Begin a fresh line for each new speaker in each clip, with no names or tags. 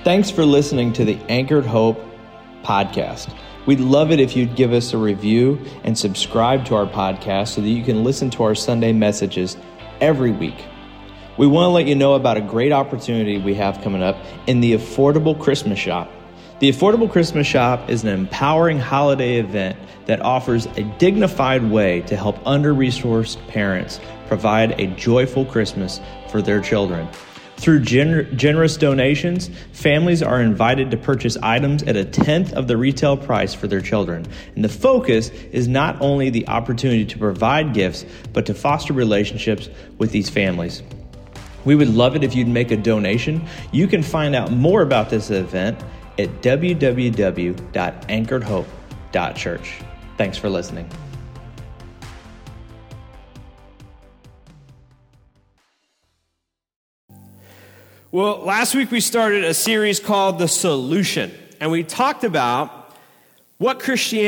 Thanks for listening to the Anchored Hope podcast. We'd love it if you'd give us a review and subscribe to our podcast so that you can listen to our Sunday messages every week. We want to let you know about a great opportunity we have coming up in the Affordable Christmas Shop. The Affordable Christmas Shop is an empowering holiday event that offers a dignified way to help under-resourced parents provide a joyful Christmas for their children. Through generous donations, families are invited to purchase items at 1/10 of the retail price for their children. And the focus is not only the opportunity to provide gifts, but to foster relationships with these families. We would love it if you'd make a donation. You can find out more about this event at www.anchoredhope.church. Thanks for listening.
Well, last week we started a series called The Solution, and we talked about what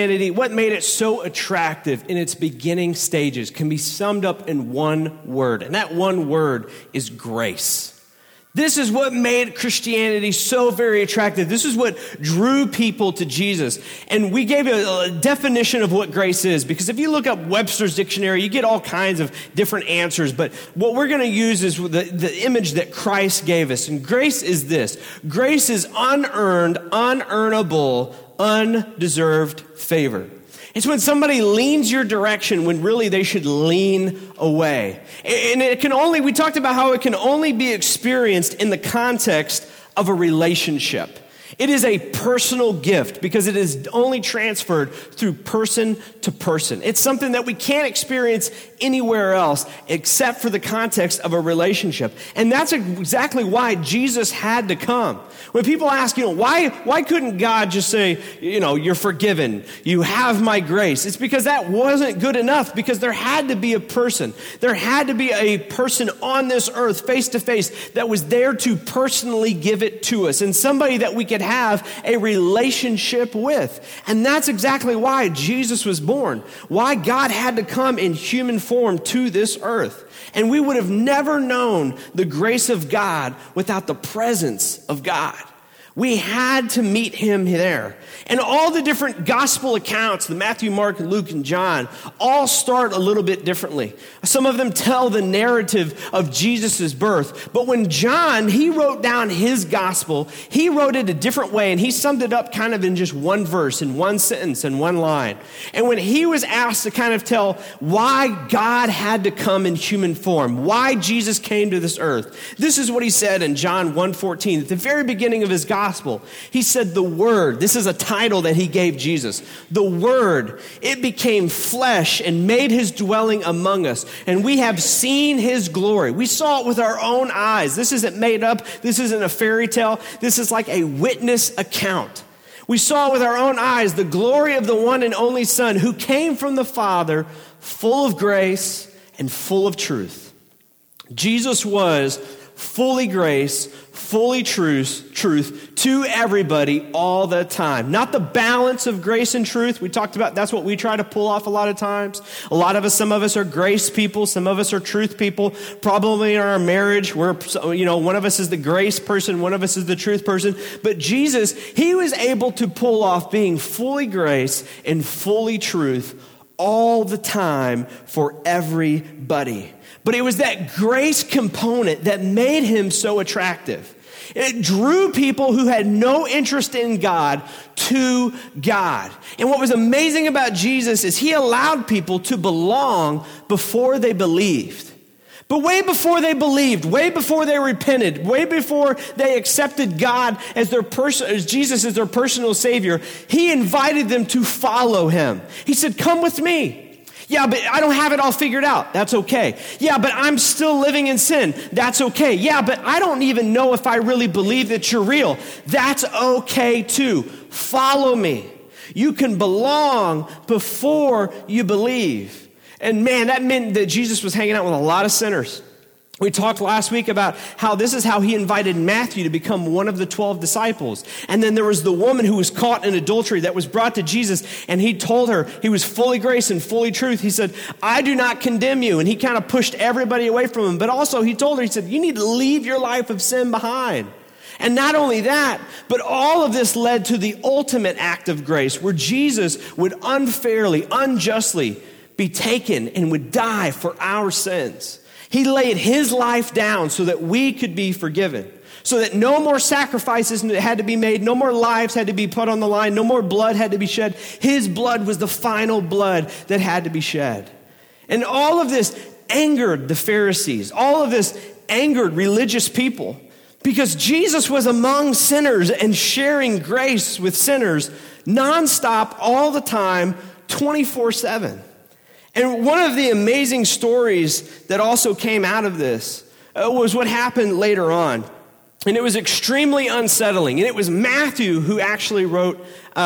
made it so attractive in its beginning stages can be summed up in one word, and that one word is grace. This is what made Christianity so very attractive. This is what drew people to Jesus. And we gave a definition of what grace is, because if you look up Webster's dictionary, you get all kinds of different answers. But what we're going to use is the image that Christ gave us. And grace is this. Grace is unearned, unearnable, undeserved favor. It's when somebody leans your direction when really they should lean away. And we talked about how it can only be experienced in the context of a relationship. It is a personal gift because it is only transferred through person to person. It's something that we can't experience anywhere else except for the context of a relationship. And that's exactly why Jesus had to come. When people ask, why couldn't God just say, you're forgiven, you have my grace? It's because that wasn't good enough, because there had to be a person. There had to be a person on this earth face to face that was there to personally give it to us, and somebody that we could have a relationship with. And that's exactly why Jesus was born, why God had to come in human form to this earth. And we would have never known the grace of God without the presence of God. We had to meet him there. And all the different gospel accounts, the Matthew, Mark, Luke, and John, all start a little bit differently. Some of them tell the narrative of Jesus' birth. But when John, he wrote down his gospel, he wrote it a different way, and he summed it up kind of in just one verse, in one sentence, in one line. And when he was asked to kind of tell why God had to come in human form, why Jesus came to this earth, this is what he said in John 1:14, at the very beginning of his gospel. He said, the Word, this is a title that he gave Jesus. The Word, it became flesh and made his dwelling among us. And we have seen his glory. We saw it with our own eyes. This isn't made up. This isn't a fairy tale. This is like a witness account. We saw with our own eyes the glory of the one and only Son who came from the Father, full of grace and full of truth. Jesus was fully grace, fully truth to everybody all the time. Not the balance of grace and truth. We talked about that's what we try to pull off a lot of times. Some of us are grace people. Some of us are truth people. Probably in our marriage, one of us is the grace person. One of us is the truth person. But Jesus, he was able to pull off being fully grace and fully truth all the time for everybody. But it was that grace component that made him so attractive. It drew people who had no interest in God to God. And what was amazing about Jesus is he allowed people to belong before they believed. But way before they believed, way before they repented, way before they accepted God as Jesus as their personal Savior, he invited them to follow him. He said, come with me. Yeah, but I don't have it all figured out. That's okay. Yeah, but I'm still living in sin. That's okay. Yeah, but I don't even know if I really believe that you're real. That's okay too. Follow me. You can belong before you believe. And man, that meant that Jesus was hanging out with a lot of sinners. We talked last week about how this is how he invited Matthew to become one of the 12 disciples. And then there was the woman who was caught in adultery that was brought to Jesus, and he told her, he was fully grace and fully truth. He said, I do not condemn you. And he kind of pushed everybody away from him. But also he told her, he said, you need to leave your life of sin behind. And not only that, but all of this led to the ultimate act of grace where Jesus would unfairly, unjustly be taken and would die for our sins. He laid his life down so that we could be forgiven, so that no more sacrifices had to be made, no more lives had to be put on the line, no more blood had to be shed. His blood was the final blood that had to be shed. And all of this angered the Pharisees. All of this angered religious people because Jesus was among sinners and sharing grace with sinners nonstop all the time, 24/7. And one of the amazing stories that also came out of this was what happened later on. And it was extremely unsettling. And it was Matthew who actually wrote,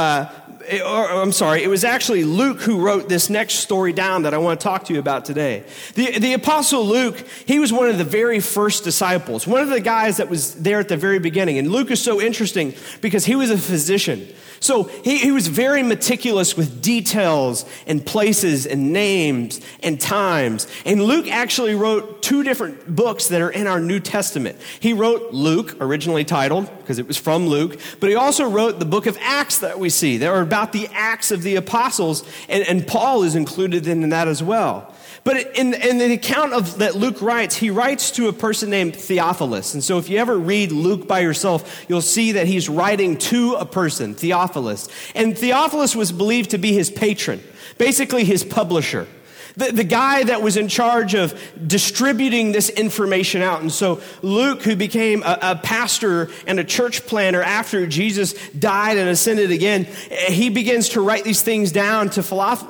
it was actually Luke who wrote this next story down that I want to talk to you about today. The Apostle Luke, he was one of the very first disciples, one of the guys that was there at the very beginning. And Luke is so interesting because he was a physician. So he was very meticulous with details and places and names and times. And Luke actually wrote 2 different books that are in our New Testament. He wrote Luke, originally titled, because it was from Luke, but he also wrote the book of Acts that we see. They are about the Acts of the Apostles, and Paul is included in that as well. But in the account of that Luke writes, he writes to a person named Theophilus. And so if you ever read Luke by yourself, you'll see that he's writing to a person, Theophilus. And Theophilus was believed to be his patron, basically his publisher. The guy that was in charge of distributing this information out. And so Luke, who became a pastor and a church planner after Jesus died and ascended again, he begins to write these things down to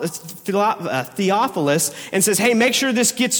Theophilus and says, hey, make sure this gets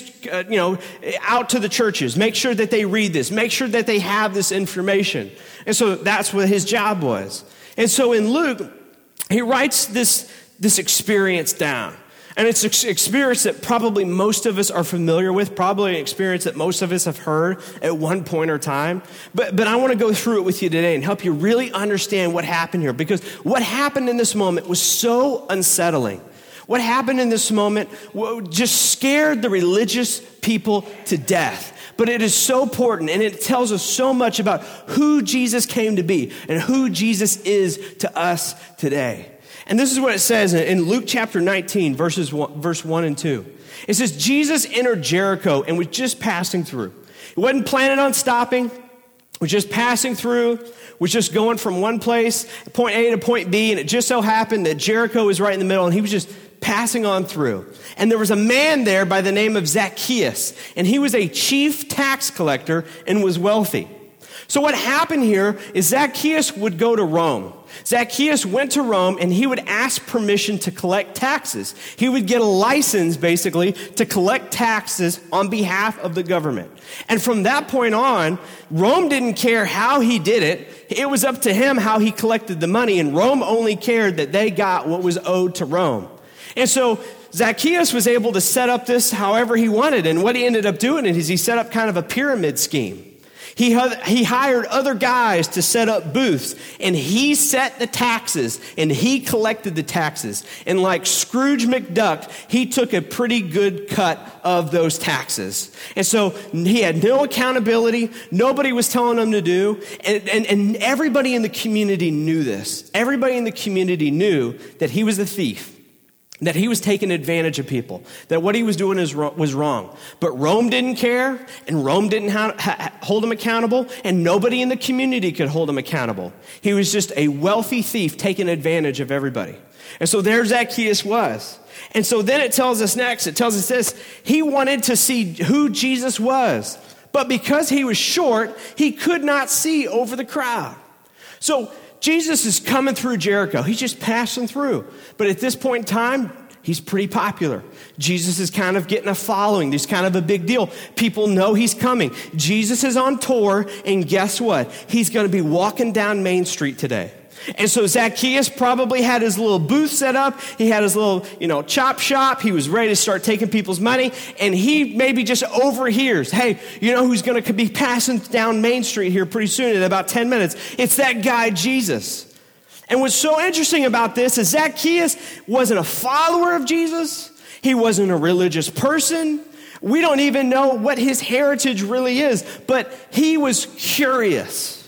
out to the churches. Make sure that they read this. Make sure that they have this information. And so that's what his job was. And so in Luke, he writes this experience down. And it's an experience that probably most of us are familiar with, probably an experience that most of us have heard at one point or time. But I want to go through it with you today and help you really understand what happened here. Because what happened in this moment was so unsettling. What happened in this moment just scared the religious people to death. But it is so important, and it tells us so much about who Jesus came to be and who Jesus is to us today. And this is what it says in Luke chapter 19, verse 1 and 2. It says, Jesus entered Jericho and was just passing through. He wasn't planning on stopping. Was just passing through, was just going from one place, point A to point B, and it just so happened that Jericho was right in the middle, and he was just passing on through. And there was a man there by the name of Zacchaeus, and he was a chief tax collector and was wealthy. So what happened here is Zacchaeus would go to Rome. Zacchaeus went to Rome and he would ask permission to collect taxes. He would get a license, basically, to collect taxes on behalf of the government. And from that point on, Rome didn't care how he did it. It was up to him how he collected the money, and Rome only cared that they got what was owed to Rome. And so Zacchaeus was able to set up this however he wanted, and what he ended up doing is he set up kind of a pyramid scheme. He hired other guys to set up booths, and he set the taxes, and he collected the taxes. And like Scrooge McDuck, he took a pretty good cut of those taxes. And so he had no accountability. Nobody was telling him to do. And everybody in the community knew this. Everybody in the community knew that he was a thief, that he was taking advantage of people, that what he was doing was wrong. But Rome didn't care, and Rome didn't hold him accountable, and nobody in the community could hold him accountable. He was just a wealthy thief taking advantage of everybody. And so there Zacchaeus was. And so then it tells us next, it tells us this, he wanted to see who Jesus was, but because he was short, he could not see over the crowd. So Jesus is coming through Jericho. He's just passing through. But at this point in time, he's pretty popular. Jesus is kind of getting a following. There's kind of a big deal. People know he's coming. Jesus is on tour, and guess what? He's going to be walking down Main Street today. And so Zacchaeus probably had his little booth set up. He had his little, chop shop. He was ready to start taking people's money. And he maybe just overhears, hey, you know who's going to be passing down Main Street here pretty soon in about 10 minutes? It's that guy, Jesus. And what's so interesting about this is Zacchaeus wasn't a follower of Jesus. He wasn't a religious person. We don't even know what his heritage really is. But he was curious.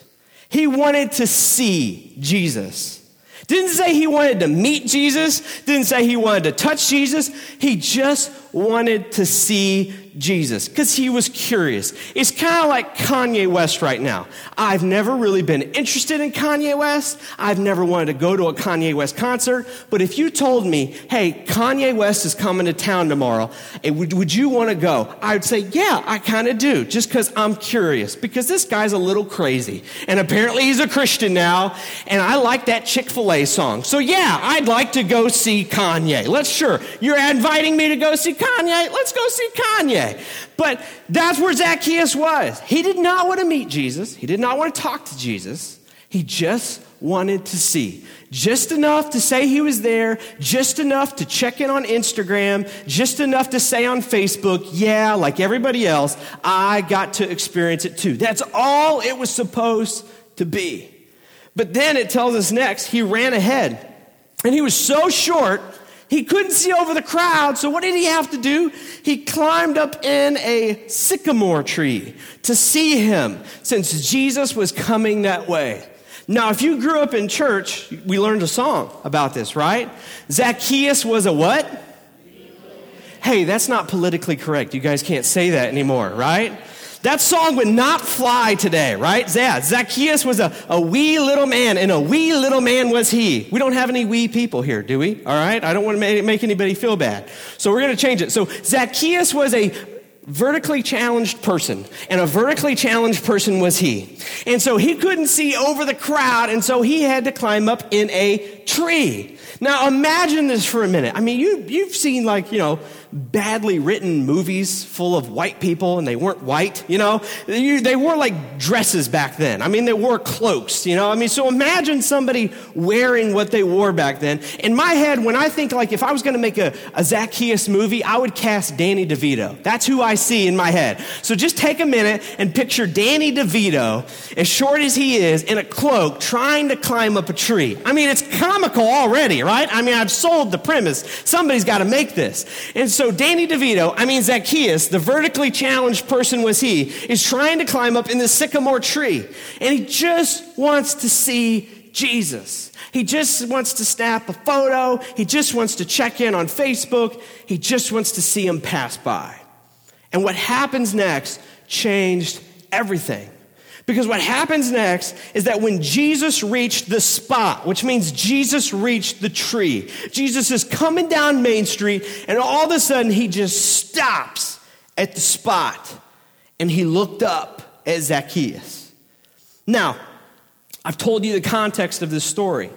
He wanted to see Jesus. Didn't say he wanted to meet Jesus. Didn't say he wanted to touch Jesus. He just wanted to see Jesus because he was curious. It's kind of like Kanye West right now. I've never really been interested in Kanye West. I've never wanted to go to a Kanye West concert. But if you told me, hey, Kanye West is coming to town tomorrow, and would you want to go? I would say, yeah, I kind of do, just because I'm curious, because this guy's a little crazy. And apparently he's a Christian now, and I like that Chick-fil-A song. So yeah, I'd like to go see Kanye. You're inviting me to go see Kanye? Let's go see Kanye. But that's where Zacchaeus was. He did not want to meet Jesus. He did not want to talk to Jesus. He just wanted to see. Just enough to say he was there, just enough to check in on Instagram, just enough to say on Facebook, yeah, like everybody else, I got to experience it too. That's all it was supposed to be. But then it tells us next, he ran ahead. And he was so short, he couldn't see over the crowd, so what did he have to do? He climbed up in a sycamore tree to see him, since Jesus was coming that way. Now, if you grew up in church, we learned a song about this, right? Zacchaeus was a what? Hey, that's not politically correct. You guys can't say that anymore, right? That song would not fly today, right? Yeah, Zacchaeus was a wee little man, and a wee little man was he. We don't have any wee people here, do we? All right? I don't want to make anybody feel bad. So we're going to change it. So Zacchaeus was a vertically challenged person, and a vertically challenged person was he. And so he couldn't see over the crowd, and so he had to climb up in a tree. Now imagine this for a minute. I mean, you've seen badly written movies full of white people, and they weren't white, They wore like dresses back then. I mean, they wore cloaks, so imagine somebody wearing what they wore back then. In my head, when I think if I was going to make a Zacchaeus movie, I would cast Danny DeVito. That's who I see in my head. So just take a minute and picture Danny DeVito, as short as he is, in a cloak, trying to climb up a tree. I mean, it's comical already, right? I mean, I've sold the premise. Somebody's got to make this. And so Zacchaeus, the vertically challenged person was he, is trying to climb up in the sycamore tree. And he just wants to see Jesus. He just wants to snap a photo. He just wants to check in on Facebook. He just wants to see him pass by. And what happens next changed everything. Because what happens next is that when Jesus reached the spot, which means Jesus reached the tree, Jesus is coming down Main Street, and all of a sudden he just stops at the spot, and he looked up at Zacchaeus. Now, I've told you the context of this story.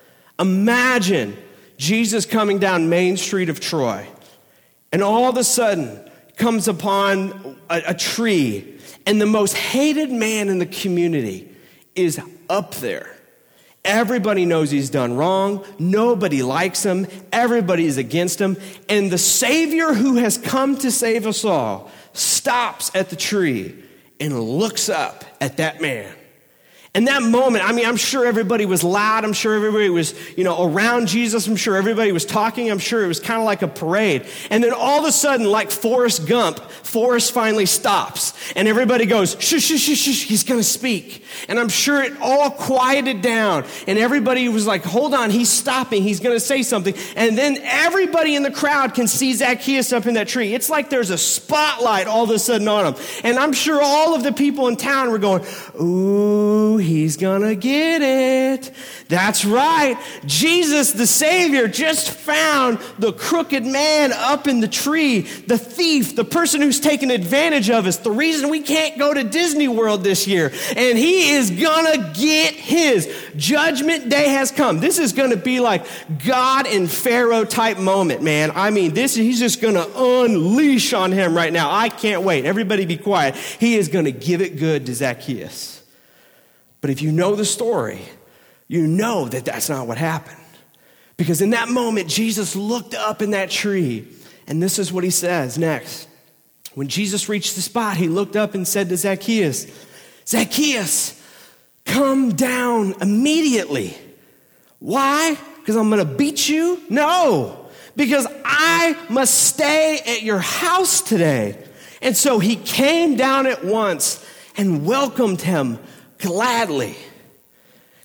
Imagine Jesus coming down Main Street of Troy, and all of a sudden comes upon a tree, and the most hated man in the community is up there. Everybody knows he's done wrong. Nobody likes him. Everybody's against him. And the Savior who has come to save us all stops at the tree and looks up at that man. And that moment, I'm sure everybody was loud. I'm sure everybody was, around Jesus. I'm sure everybody was talking. I'm sure it was kind of like a parade. And then all of a sudden, like Forrest Gump, Forrest finally stops. And everybody goes, shh, shh, shh, shh, he's going to speak. And I'm sure it all quieted down. And everybody was like, hold on, he's stopping. He's going to say something. And then everybody in the crowd can see Zacchaeus up in that tree. It's like there's a spotlight all of a sudden on him. And I'm sure all of the people in town were going, ooh, he's gonna get it. That's right. Jesus, the Savior, just found the crooked man up in the tree, the thief, the person who's taken advantage of us, the reason we can't go to Disney World this year. And he is gonna get his. Judgment day has come. This is gonna be like God and Pharaoh type moment, man. He's just gonna unleash on him right now. I can't wait. Everybody be quiet. He is gonna give it good to Zacchaeus. But if you know the story, you know that that's not what happened. Because in that moment, Jesus looked up in that tree, and this is what he says next. When Jesus reached the spot, he looked up and said to Zacchaeus, Zacchaeus, come down immediately. Why? Because I'm going to beat you? No, because I must stay at your house today. And so he came down at once and welcomed him gladly.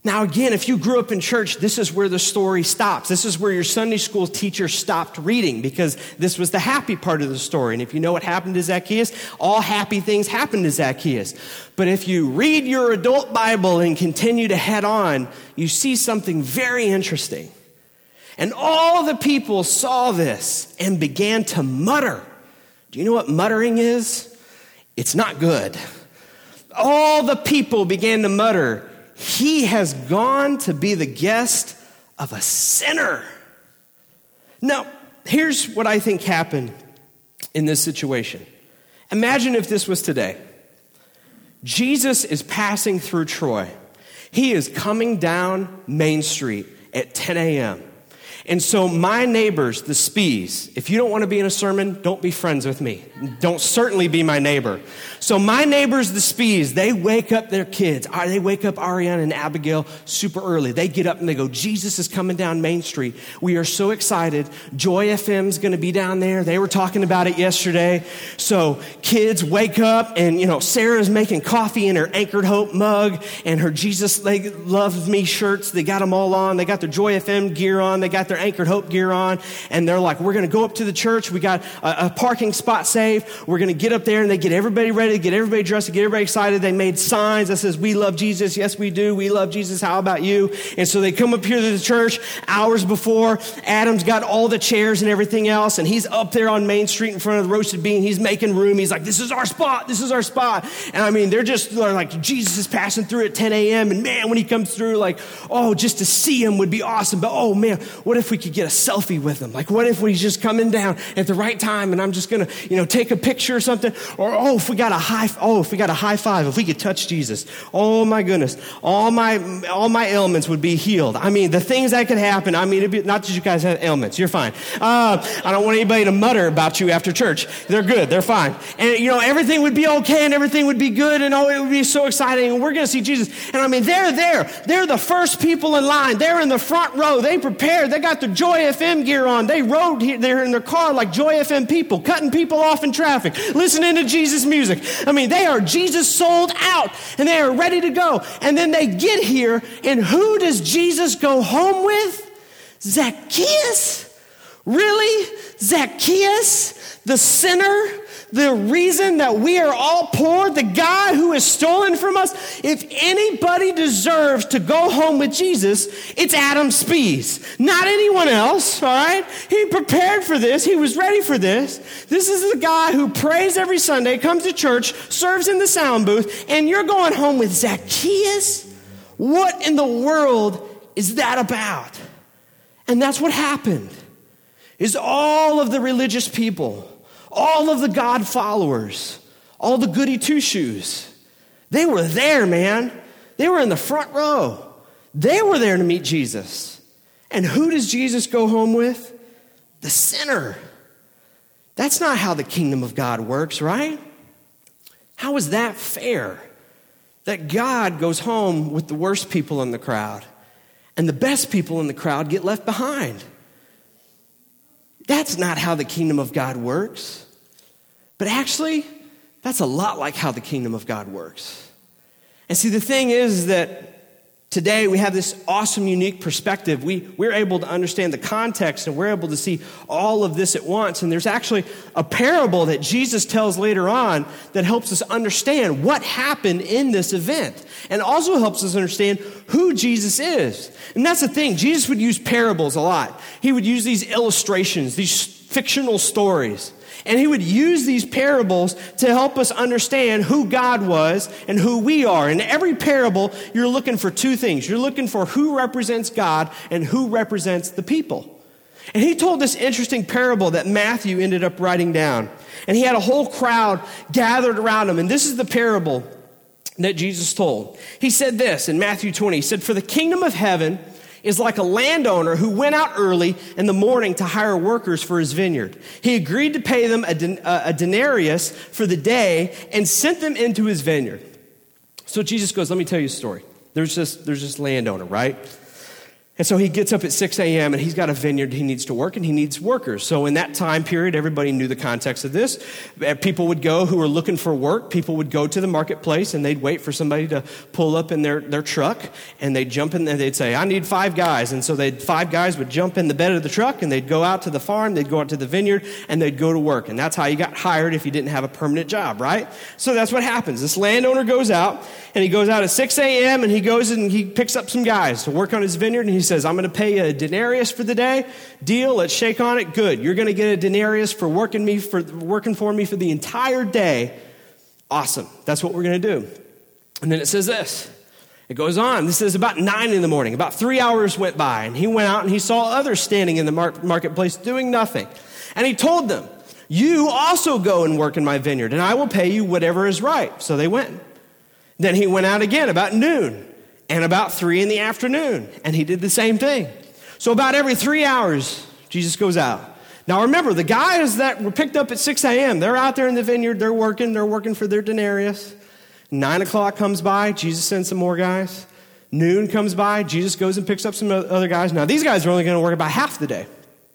Now, again, if you grew up in church, this is where the story stops. This is where your Sunday school teacher stopped reading, because this was the happy part of the story. And if you know what happened to Zacchaeus, all happy things happened to Zacchaeus. But if you read your adult Bible and continue to head on, you see something very interesting. And all the people saw this and began to mutter. Do you know what muttering is? It's not good. All the people began to mutter, "He has gone to be the guest of a sinner." Now, here's what I think happened in this situation. Imagine if this was today. Jesus is passing through Troy. He is coming down Main Street at 10 a.m. And so my neighbors, the Spees, if you don't want to be in a sermon, don't be friends with me. Don't certainly be my neighbor. So my neighbors, the Spees, they wake up their kids. They wake up Ariana and Abigail super early. They get up and they go, "Jesus is coming down Main Street. We are so excited. Joy FM's going to be down there. They were talking about it yesterday." So kids wake up and, Sarah's making coffee in her Anchored Hope mug and her Jesus Loves Me shirts. They got them all on. They got their Joy FM gear on. They got their Anchored Hope gear on. And they're like, "We're going to go up to the church. We got a parking spot saved. We're going to get up there," and they get everybody ready, get everybody dressed, get everybody excited. They made signs that says, "We love Jesus." "Yes, we do. We love Jesus. How about you?" And so they come up here to the church hours before. Adam's got all the chairs and everything else, and he's up there on Main Street in front of the Roasted Bean. He's making room. He's like, "This is our spot. This is our spot." And they're like, Jesus is passing through at 10 a.m. And man, when he comes through, just to see him would be awesome. But oh man, what if we could get a selfie with him? What if he's just coming down at the right time and I'm just going to, take a picture or something? Or, if we got a high five, if we could touch Jesus, oh my goodness, all my ailments would be healed. The things that could happen, it'd be, not that you guys have ailments, you're fine. I don't want anybody to mutter about you after church. They're good, they're fine. And, everything would be okay and everything would be good and it would be so exciting and we're going to see Jesus. And they're there. They're the first people in line. They're in the front row. They prepared. They got the Joy FM gear on. They rode here. They're in their car like Joy FM people, cutting people off in traffic, listening to Jesus music. They are Jesus sold out and they are ready to go. And then they get here and who does Jesus go home with? Zacchaeus? Really? Zacchaeus? The sinner? The reason that we are all poor? The guy who has stolen from us? If anybody deserves to go home with Jesus, it's Adam Spees. Not anyone else, all right? He prepared for this. He was ready for this. This is the guy who prays every Sunday, comes to church, serves in the sound booth, and you're going home with Zacchaeus? What in the world is that about? And that's what happened. Is all of the religious people, all of the God followers, all the goody two-shoes, they were there, man. They were in the front row. They were there to meet Jesus. And who does Jesus go home with? The sinner. That's not how the kingdom of God works, right? How is that fair? That God goes home with the worst people in the crowd and the best people in the crowd get left behind. That's not how the kingdom of God works. But actually, that's a lot like how the kingdom of God works. And see, the thing is that today we have this awesome, unique perspective. We're able to understand the context and we're able to see all of this at once. And there's actually a parable that Jesus tells later on that helps us understand what happened in this event. And also helps us understand who Jesus is. And that's the thing. Jesus would use parables a lot. He would use these illustrations, these fictional stories. And he would use these parables to help us understand who God was and who we are. In every parable, you're looking for two things. You're looking for who represents God and who represents the people. And he told this interesting parable that Matthew ended up writing down. And he had a whole crowd gathered around him. And this is the parable that Jesus told. He said this in Matthew 20. He said, "For the kingdom of heaven is like a landowner who went out early in the morning to hire workers for his vineyard. He agreed to pay them a denarius for the day and sent them into his vineyard." So Jesus goes, let me tell you a story. There's this landowner, right? And so he gets up at 6 a.m. and he's got a vineyard he needs to work, and he needs workers. So in that time period, everybody knew the context of this. People would go who were looking for work. People would go to the marketplace and they'd wait for somebody to pull up in their truck, and they'd jump in there. They'd say, I need 5 guys. And so 5 guys would jump in the bed of the truck, and they'd go out to the farm, they'd go out to the vineyard, and they'd go to work. And that's how you got hired if you didn't have a permanent job, right? So that's what happens. This landowner goes out, and he goes out at 6 a.m. and he goes and he picks up some guys to work on his vineyard, and he says, I'm going to pay you a denarius for the day. Deal, let's shake on it. Good. You're going to get a denarius for working for me for the entire day. Awesome. That's what we're going to do. And then it says this. It goes on. This is about 9 in the morning. About 3 hours went by, and he went out and he saw others standing in the marketplace doing nothing. And he told them, you also go and work in my vineyard, and I will pay you whatever is right. So they went. Then he went out again about noon and about 3 in the afternoon, and he did the same thing. So about every 3 hours, Jesus goes out. Now remember, the guys that were picked up at 6 a.m., they're out there in the vineyard, they're working for their denarius. 9 o'clock comes by, Jesus sends some more guys. Noon comes by, Jesus goes and picks up some other guys. Now these guys are only going to work about half the day.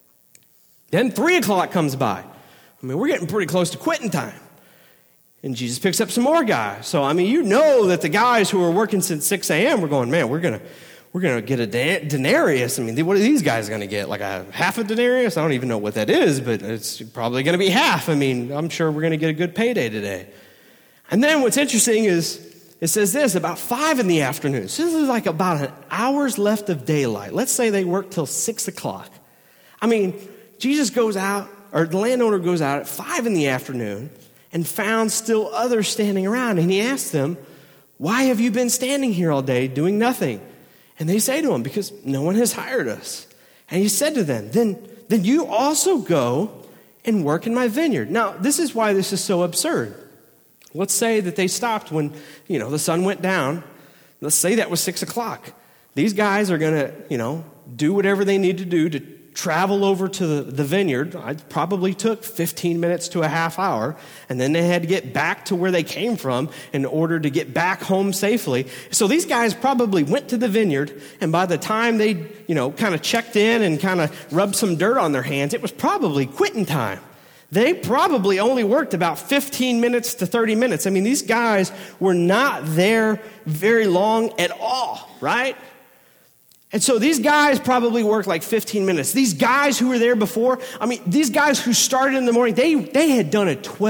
Then 3 o'clock comes by. I mean, we're getting pretty close to quitting time. And Jesus picks up some more guys. So, I mean, you know that the guys who are working since 6 a.m. were going, man, we're going to get a denarius. I mean, what are these guys going to get? Like a half a denarius? I don't even know what that is, but it's probably going to be half. I mean, I'm sure we're going to get a good payday today. And then what's interesting is it says this, about 5 in the afternoon. So this is like about an hour's left of daylight. Let's say they work till 6 o'clock. I mean, Jesus goes out, or the landowner goes out at 5 in the afternoon and found still others standing around. And he asked them, why have you been standing here all day doing nothing? And they say to him, because no one has hired us. And he said to them, then you also go and work in my vineyard. Now, this is why this is so absurd. Let's say that they stopped when, the sun went down. Let's say that was 6 o'clock. These guys are going to, do whatever they need to do to travel over to the vineyard. It probably took 15 minutes to a half hour, and then they had to get back to where they came from in order to get back home safely. So these guys probably went to the vineyard, and by the time they, kind of checked in and kind of rubbed some dirt on their hands, it was probably quitting time. They probably only worked about 15 minutes to 30 minutes. I mean, these guys were not there very long at all, right? And so these guys probably worked like 15 minutes. These guys who were there before, these guys who started in the morning, they had done a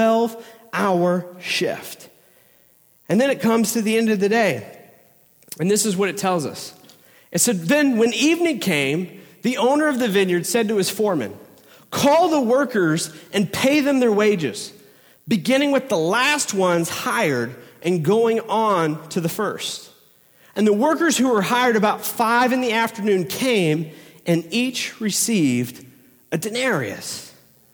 12-hour shift. And then it comes to the end of the day. And this is what it tells us. It said, then when evening came, the owner of the vineyard said to his foreman, call the workers and pay them their wages, beginning with the last ones hired and going on to the first. And the workers who were hired about 5 in the afternoon came and each received a denarius.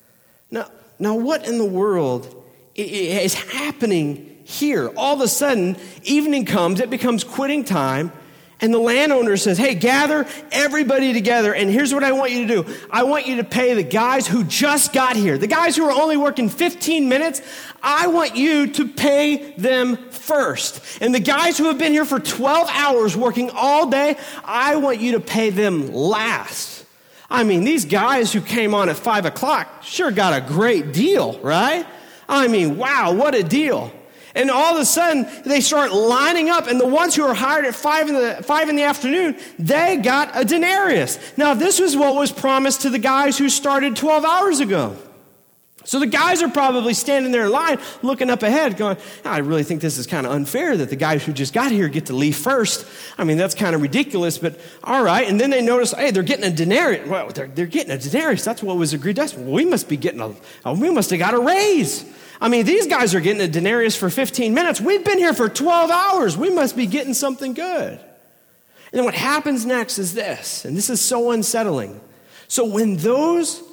Now what in the world is happening here? All of a sudden, evening comes, it becomes quitting time, and the landowner says, hey, gather everybody together, and here's what I want you to do. I want you to pay the guys who just got here, the guys who are only working 15 minutes, I want you to pay them first. And the guys who have been here for 12 hours working all day, I want you to pay them last. These guys who came on at 5 o'clock sure got a great deal, right? Wow, what a deal. And all of a sudden, they start lining up, and the ones who are hired at 5 in the afternoon, they got a denarius. Now, this was what was promised to the guys who started 12 hours ago. So the guys are probably standing there in line, looking up ahead, going, I really think this is kind of unfair that the guys who just got here get to leave first. That's kind of ridiculous, but all right. And then they notice, hey, they're getting a denarius. Well, they're getting a denarius. That's what was agreed. We must be getting we must have got a raise. These guys are getting a denarius for 15 minutes. We've been here for 12 hours. We must be getting something good. And then what happens next is this, and this is so unsettling. So when those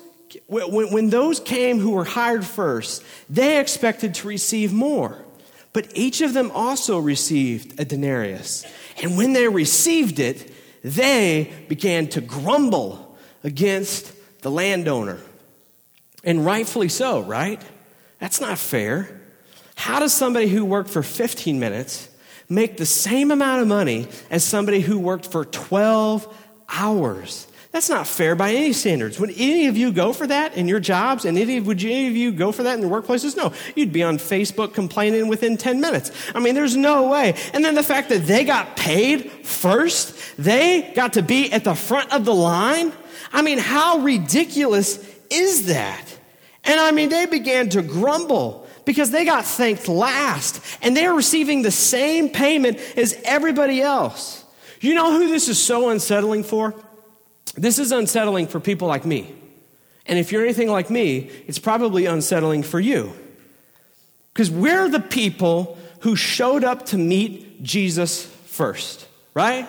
came who were hired first, they expected to receive more. But each of them also received a denarius. And when they received it, they began to grumble against the landowner. And rightfully so, right? That's not fair. How does somebody who worked for 15 minutes make the same amount of money as somebody who worked for 12 hours. That's not fair by any standards. Would any of you go for that in your jobs? And would any of you go for that in your workplaces? No. You'd be on Facebook complaining within 10 minutes. I mean, there's no way. And then the fact that they got paid first, they got to be at the front of the line. I mean, how ridiculous is that? And I mean, they began to grumble because they got thanked last. And they are receiving the same payment as everybody else. You know who this is so unsettling for? This is unsettling for people like me. And if you're anything like me, it's probably unsettling for you. Because we're the people who showed up to meet Jesus first, right?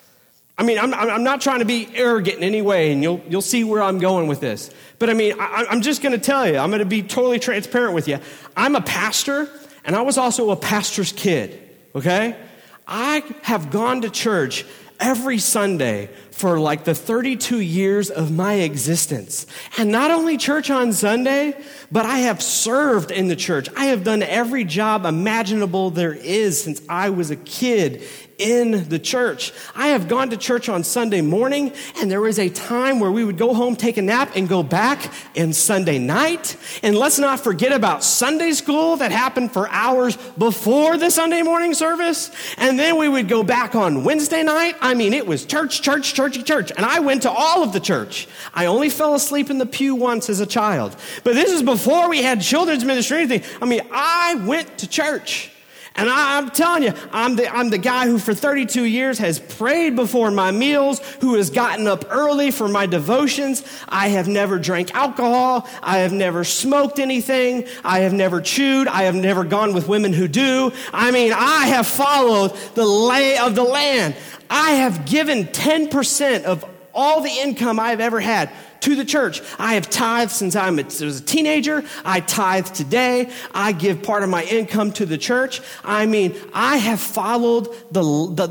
I mean, I'm not trying to be arrogant in any way, and you'll see where I'm going with this. But I mean, I'm just going to tell you, I'm going to be totally transparent with you. I'm a pastor, and I was also a pastor's kid, okay? I have gone to church every Sunday for like the 32 years of my existence. And not only church on Sunday, but I have served in the church. I have done every job imaginable there is since I was a kid in the church. I have gone to church on Sunday morning, and there was a time where we would go home, take a nap, and go back on Sunday night. And let's not forget about Sunday school that happened for hours before the Sunday morning service. And then we would go back on Wednesday night. I mean, it was church, church, churchy church. And I went to all of the church. I only fell asleep in the pew once as a child. But this is before we had children's ministry or anything. I mean, I went to church. And I'm telling you, I'm the guy who for 32 years has prayed before my meals, who has gotten up early for my devotions. I have never drank alcohol. I have never smoked anything. I have never chewed. I have never gone with women who do. I mean, I have followed the lay of the land. I have given 10% of all the income I've ever had to the church. I have tithed since I was a teenager. I tithe today. I give part of my income to the church. I mean, I have followed the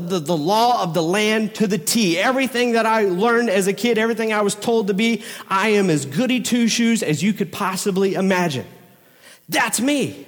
law of the land to the T. Everything that I learned as a kid, everything I was told to be, I am as goody two-shoes as you could possibly imagine. That's me.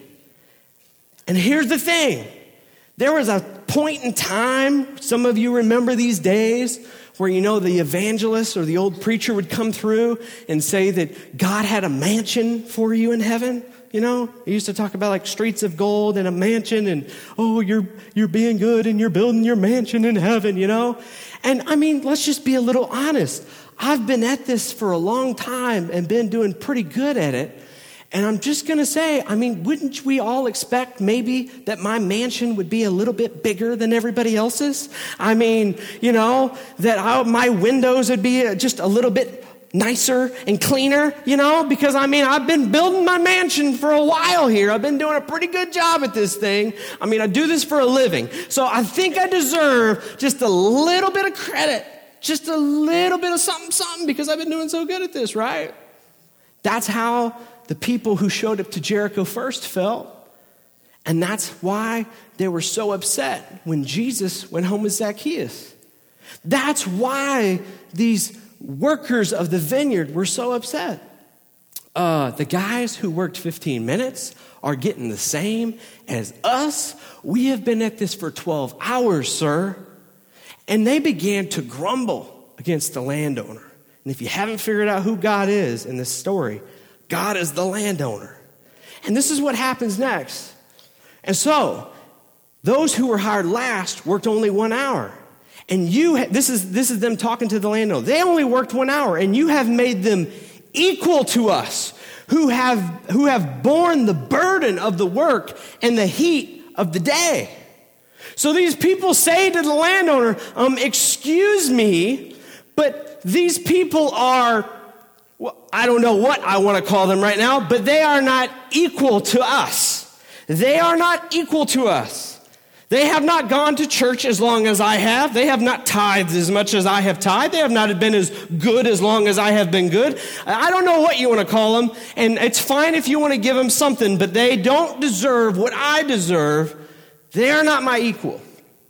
And here's the thing. There was a point in time, some of you remember these days, where, you know, the evangelist or the old preacher would come through and say that God had a mansion for you in heaven. You know, he used to talk about like streets of gold and a mansion and, oh, you're being good and you're building your mansion in heaven, you know. And I mean, let's just be a little honest. I've been at this for a long time and been doing pretty good at it. And I'm just going to say, I mean, wouldn't we all expect maybe that my mansion would be a little bit bigger than everybody else's? I mean, you know, that my windows would be just a little bit nicer and cleaner, you know, because I mean, I've been building my mansion for a while here. I've been doing a pretty good job at this thing. I mean, I do this for a living. So I think I deserve just a little bit of credit, just a little bit of something, because I've been doing so good at this, right? That's how the people who showed up to Jericho first felt. And that's why they were so upset when Jesus went home with Zacchaeus. That's why these workers of the vineyard were so upset. The guys who worked 15 minutes are getting the same as us. We have been at this for 12 hours, sir. And they began to grumble against the landowner. And if you haven't figured out who God is in this story, God is the landowner. And this is what happens next. And so, those who were hired last worked only 1 hour. And this is them talking to the landowner. They only worked 1 hour, and you have made them equal to us, who have borne the burden of the work and the heat of the day. So these people say to the landowner, excuse me, but these people are, well, I don't know what I want to call them right now, but they are not equal to us. They are not equal to us. They have not gone to church as long as I have. They have not tithed as much as I have tithed. They have not been as good as long as I have been good. I don't know what you want to call them, and it's fine if you want to give them something, but they don't deserve what I deserve. They are not my equal.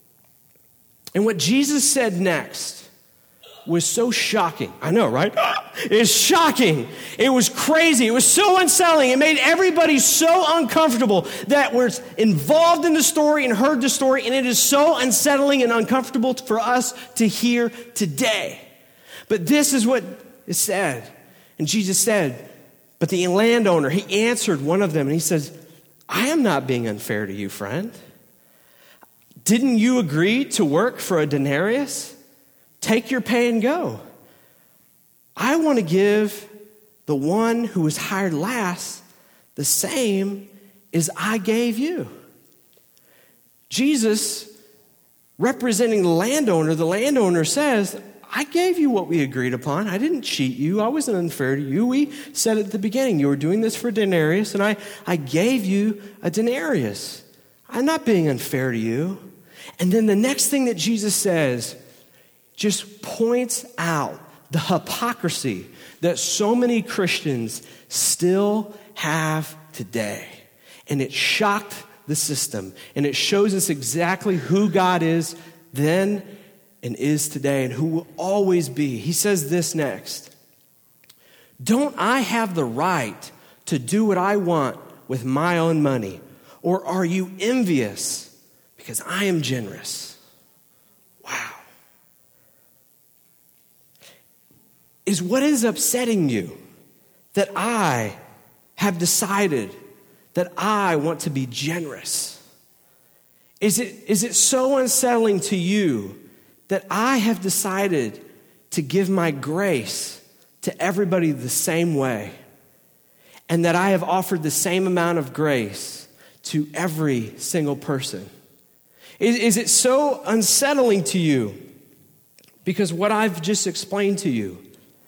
And what Jesus said next was so shocking. I know, right? It's shocking. It was crazy. It was so unsettling. It made everybody so uncomfortable that was involved in the story and heard the story, and it is so unsettling and uncomfortable for us to hear today. But this is what is said. And Jesus said, but the landowner, he answered one of them and he says, I am not being unfair to you, friend. Didn't you agree to work for a denarius? Take your pay and go. I want to give the one who was hired last the same as I gave you. Jesus, representing the landowner says, I gave you what we agreed upon. I didn't cheat you. I wasn't unfair to you. We said at the beginning, you were doing this for a denarius, and I gave you a denarius. I'm not being unfair to you. And then the next thing that Jesus says just points out the hypocrisy that so many Christians still have today. And it shocked the system. And it shows us exactly who God is then and is today and who will always be. He says this next. Don't I have the right to do what I want with my own money? Or are you envious because I am generous? Wow. Is what is upsetting you that I have decided that I want to be generous? Is it so unsettling to you that I have decided to give my grace to everybody the same way, and that I have offered the same amount of grace to every single person? Is it so unsettling to you because what I've just explained to you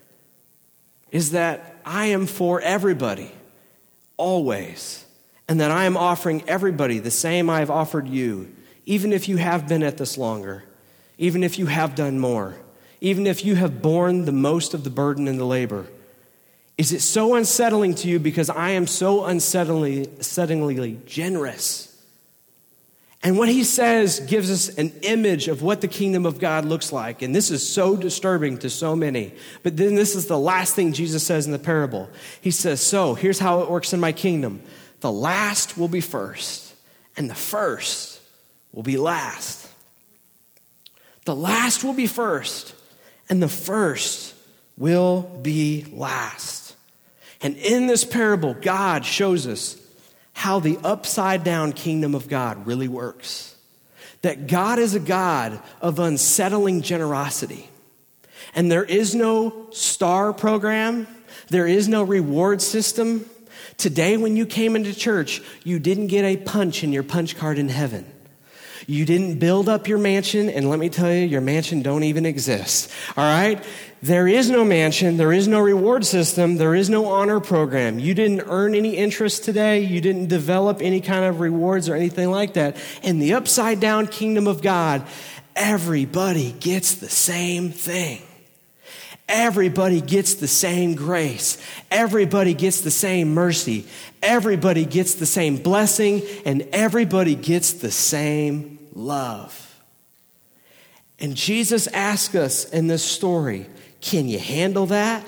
is that I am for everybody, always, and that I am offering everybody the same I have offered you, even if you have been at this longer, even if you have done more, even if you have borne the most of the burden and the labor? Is it so unsettling to you because I am so unsettlingly generous? And what he says gives us an image of what the kingdom of God looks like. And this is so disturbing to so many. But then this is the last thing Jesus says in the parable. He says, so here's how it works in my kingdom. The last will be first, and the first will be last. The last will be first, and the first will be last. And in this parable, God shows us how the upside down kingdom of God really works. That God is a God of unsettling generosity. And there is no star program. There is no reward system. Today when you came into church, you didn't get a punch in your punch card in heaven. You didn't build up your mansion, and let me tell you, your mansion don't even exist, all right? There is no mansion, there is no reward system, there is no honor program. You didn't earn any interest today, you didn't develop any kind of rewards or anything like that. In the upside down kingdom of God, everybody gets the same thing. Everybody gets the same grace. Everybody gets the same mercy. Everybody gets the same blessing, and everybody gets the same love. And Jesus asks us in this story, can you handle that?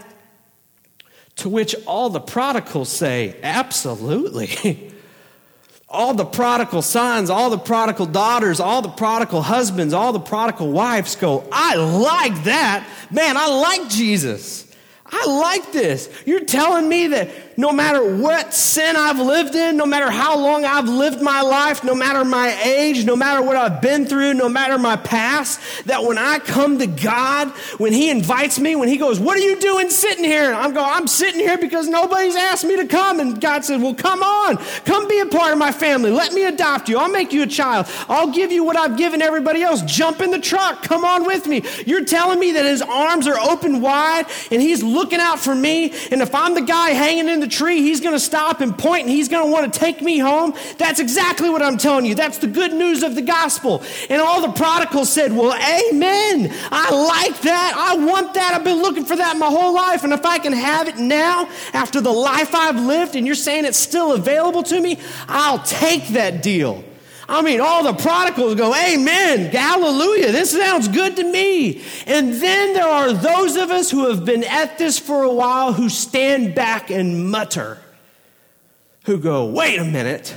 To which all the prodigals say, absolutely. All the prodigal sons, all the prodigal daughters, all the prodigal husbands, all the prodigal wives go, I like that. Man, I like Jesus. I like this. You're telling me that no matter what sin I've lived in, no matter how long I've lived my life, no matter my age, no matter what I've been through, no matter my past, that when I come to God, when he invites me, when he goes, what are you doing sitting here? And I'm sitting here because nobody's asked me to come. And God said, well, come on. Come be a part of my family. Let me adopt you. I'll make you a child. I'll give you what I've given everybody else. Jump in the truck. Come on with me. You're telling me that his arms are open wide and he's looking out for me. And if I'm the guy hanging in the tree, he's going to stop and point and he's going to want to take me home. That's exactly what I'm telling you. That's the good news of the gospel. And all the prodigals said, well, amen. I like that. I want that. I've been looking for that my whole life. And if I can have it now after the life I've lived and you're saying it's still available to me, I'll take that deal. I mean, all the prodigals go, amen, hallelujah, this sounds good to me. And then there are those of us who have been at this for a while who stand back and mutter, who go, wait a minute,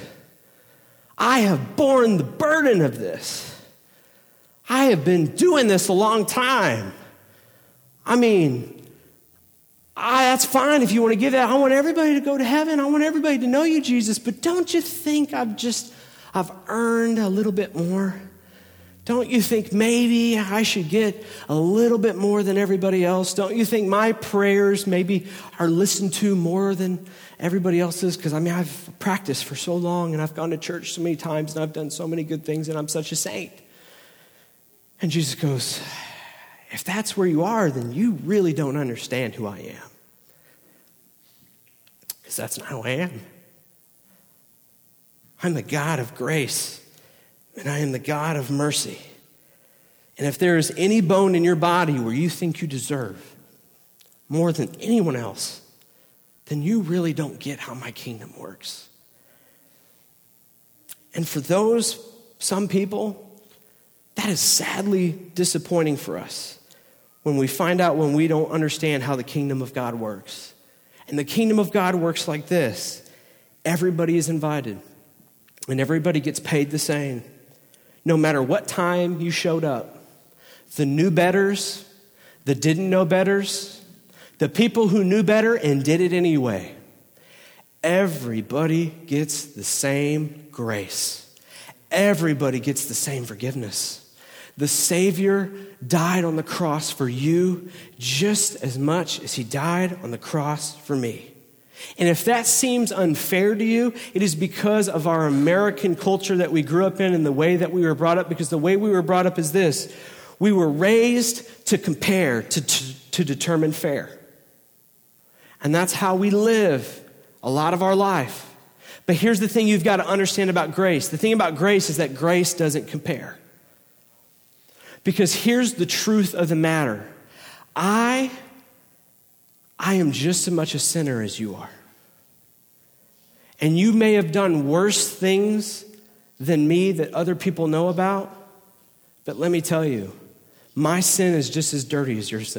I have borne the burden of this. I have been doing this a long time. I mean, that's fine if you want to give that. I want everybody to go to heaven. I want everybody to know you, Jesus. But don't you think I've earned a little bit more? Don't you think maybe I should get a little bit more than everybody else? Don't you think my prayers maybe are listened to more than everybody else's? Because I've practiced for so long and I've gone to church so many times and I've done so many good things and I'm such a saint. And Jesus goes, if that's where you are, then you really don't understand who I am. Because that's not who I am. I'm the God of grace. And I am the God of mercy. And if there is any bone in your body where you think you deserve more than anyone else, then you really don't get how my kingdom works. And for some people, that is sadly disappointing for us when we find out when we don't understand how the kingdom of God works. And the kingdom of God works like this. Everybody is invited, and everybody gets paid the same. No matter what time you showed up, the knew betters, the didn't know betters, the people who knew better and did it anyway. Everybody gets the same grace. Everybody gets the same forgiveness. The Savior died on the cross for you just as much as he died on the cross for me. And if that seems unfair to you, it is because of our American culture that we grew up in and the way that we were brought up, because the way we were brought up is this. We were raised to compare, to determine fair. And that's how we live a lot of our life. But here's the thing you've got to understand about grace. The thing about grace is that grace doesn't compare. Because here's the truth of the matter. I am just as much a sinner as you are. And you may have done worse things than me that other people know about, but let me tell you, my sin is just as dirty as your sin.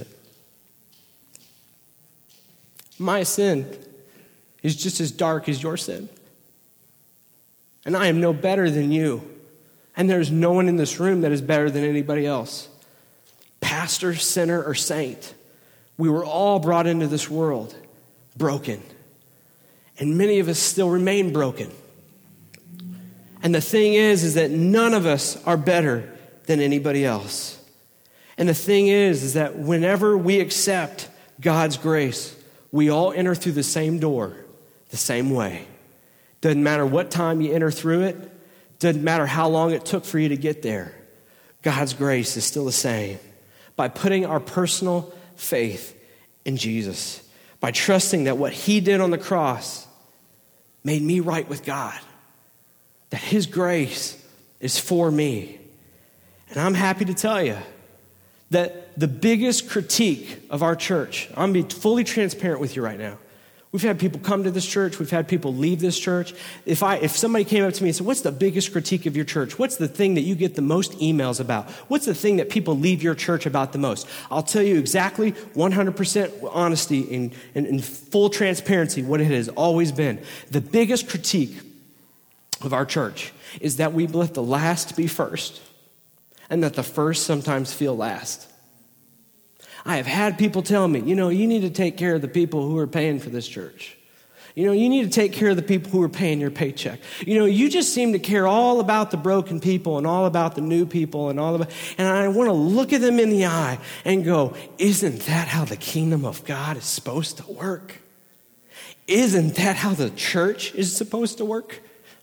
My sin is just as dark as your sin. And I am no better than you. And there's no one in this room that is better than anybody else. Pastor, sinner, or saint. We were all brought into this world broken. And many of us still remain broken. And the thing is that none of us are better than anybody else. And the thing is that whenever we accept God's grace, we all enter through the same door, the same way. Doesn't matter what time you enter through it. Doesn't matter how long it took for you to get there. God's grace is still the same. By putting our personal faith in Jesus. By trusting that what he did on the cross made me right with God. That his grace is for me. And I'm happy to tell you that the biggest critique of our church, I'm going to be fully transparent with you right now. We've had people come to this church. We've had people leave this church. If somebody came up to me and said, what's the biggest critique of your church? What's the thing that you get the most emails about? What's the thing that people leave your church about the most? I'll tell you exactly 100% honesty and full transparency what it has always been. The biggest critique of our church is that we let the last be first and that the first sometimes feel last. I have had people tell me, you need to take care of the people who are paying for this church. You need to take care of the people who are paying your paycheck. You just seem to care all about the broken people and all about the new people and and I want to look at them in the eye and go, isn't that how the kingdom of God is supposed to work? Isn't that how the church is supposed to work?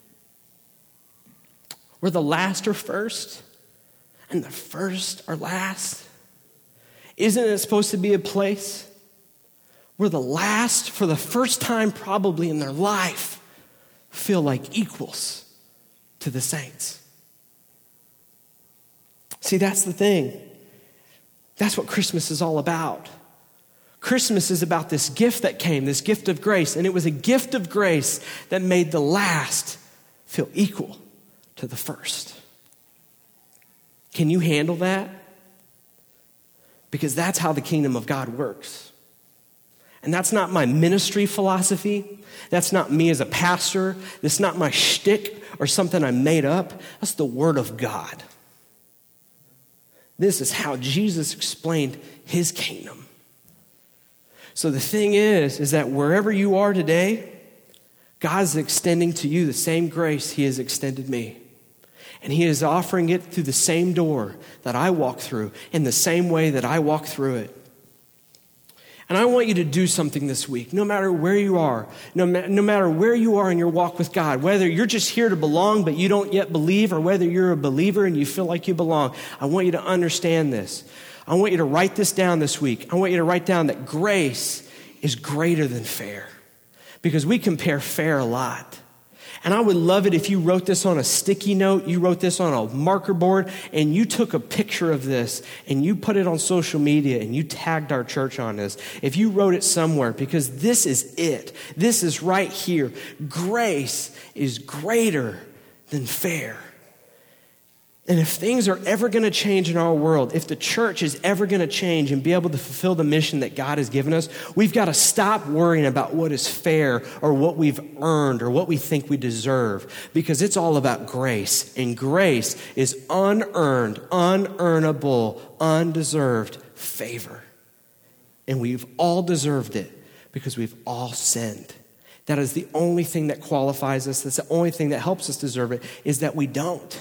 Where the last are first and the first are last? Isn't it supposed to be a place where the last, for the first time probably in their life, feel like equals to the saints? See, that's the thing. That's what Christmas is all about. Christmas is about this gift that came, this gift of grace, and it was a gift of grace that made the last feel equal to the first. Can you handle that? Because that's how the kingdom of God works. And that's not my ministry philosophy. That's not me as a pastor. That's not my shtick or something I made up. That's the word of God. This is how Jesus explained his kingdom. So the thing is that wherever you are today, God's extending to you the same grace he has extended me. And he is offering it through the same door that I walk through, in the same way that I walk through it. And I want you to do something this week, no matter where you are, no matter where you are in your walk with God, whether you're just here to belong but you don't yet believe, or whether you're a believer and you feel like you belong. I want you to understand this. I want you to write this down this week. I want you to write down that grace is greater than fair, because we compare fair a lot. And I would love it if you wrote this on a sticky note, you wrote this on a marker board, and you took a picture of this and you put it on social media and you tagged our church on this. If you wrote it somewhere, because this is it. This is right here. Grace is greater than fair. And if things are ever going to change in our world, if the church is ever going to change and be able to fulfill the mission that God has given us, we've got to stop worrying about what is fair or what we've earned or what we think we deserve, because it's all about grace. And grace is unearned, unearnable, undeserved favor. And we've all deserved it because we've all sinned. That is the only thing that qualifies us. That's the only thing that helps us deserve it, is that we don't.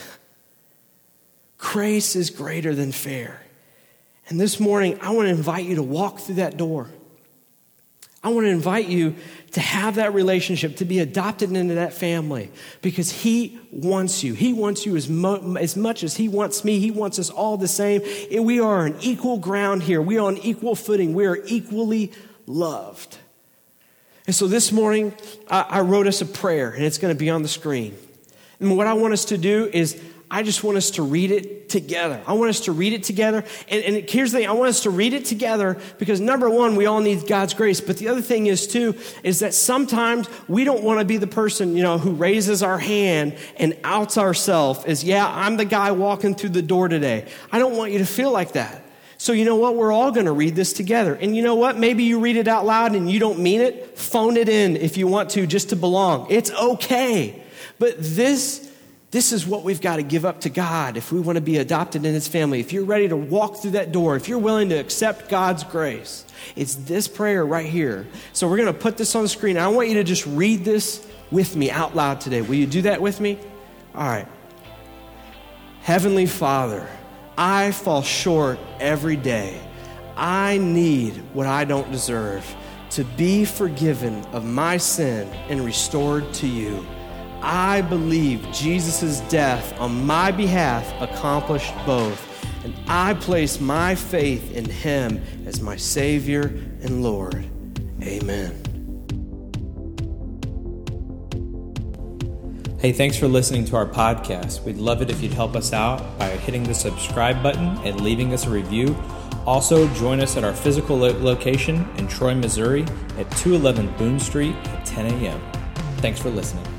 Grace is greater than fair. And this morning, I want to invite you to walk through that door. I want to invite you to have that relationship, to be adopted into that family, because he wants you. He wants you as much as he wants me. He wants us all the same. And we are on equal ground here. We are on equal footing. We are equally loved. And so this morning, I wrote us a prayer, and it's going to be on the screen. And what I want us to do is, I just want us to read it together. I want us to read it together. And here's the thing. I want us to read it together because, number one, we all need God's grace. But the other thing is, too, is that sometimes we don't want to be the person, who raises our hand and outs ourselves as, yeah, I'm the guy walking through the door today. I don't want you to feel like that. So you know what? We're all going to read this together. And you know what? Maybe you read it out loud and you don't mean it. Phone it in if you want to, just to belong. It's okay. But this is what we've got to give up to God if we want to be adopted in his family. If you're ready to walk through that door, if you're willing to accept God's grace, it's this prayer right here. So we're going to put this on the screen. I want you to just read this with me out loud today. Will you do that with me? All right. Heavenly Father, I fall short every day. I need what I don't deserve, to be forgiven of my sin and restored to you. I believe Jesus' death on my behalf accomplished both, and I place my faith in him as my Savior and Lord. Amen.
Hey, thanks for listening to our podcast. We'd love it if you'd help us out by hitting the subscribe button and leaving us a review. Also, join us at our physical location in Troy, Missouri at 211 Boone Street at 10 a.m. Thanks for listening.